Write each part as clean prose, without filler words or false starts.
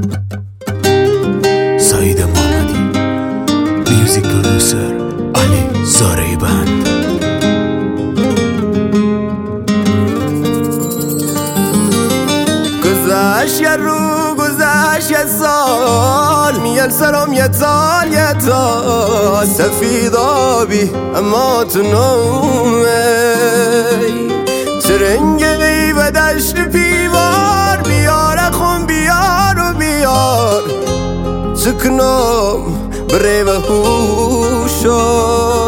سعید محمدی، میوزیک پرودوسر علی زارعی بند. گذشت یه رو، گذشت یه سال، میل سرم یه تال سفید آبی اما تو نومه ترنگی و دشت پیوار بیار خون بیار و بیار سکنم بره و هوشا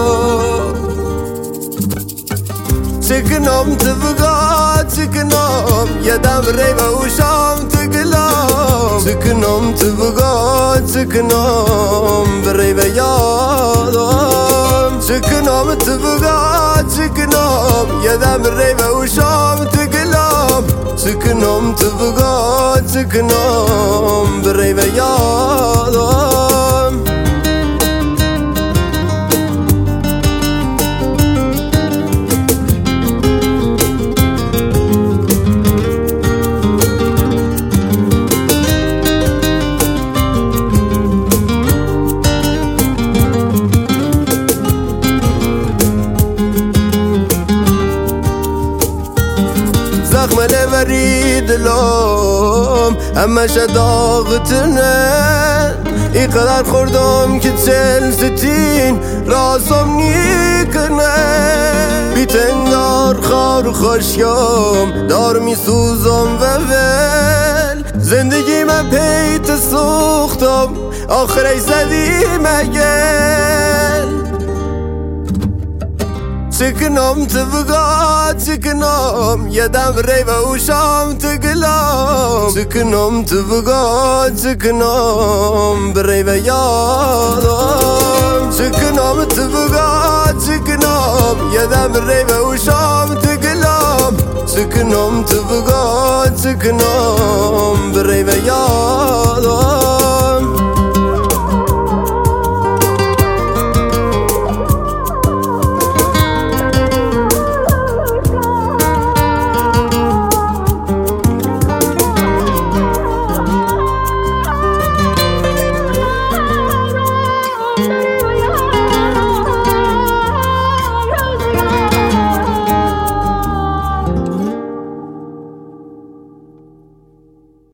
سکنم تبقى سکنم یدم ری و هوشم تقلم سکنم تبقى سکنم بره و یادم سکنم تبقى سکنم یدم ری و هوشم تقلم سکنم تبقى سکنم بره و یادم زخم لبری دلم همش داغتنه اینقدر خوردم که 40 راسم نیکنه بیتندار خار و خشکم دار میسوزم و ول زندگی من پیت سوختم آخرش زدی مگل سکنم تبقى سکنم یدم ری و هوشم تقلم سکنم تبقى سکنم بری و یادم سکنم تبقى سکنم یدم ری و هوشم تقلم سکنم تبقى سکنم بری و یادم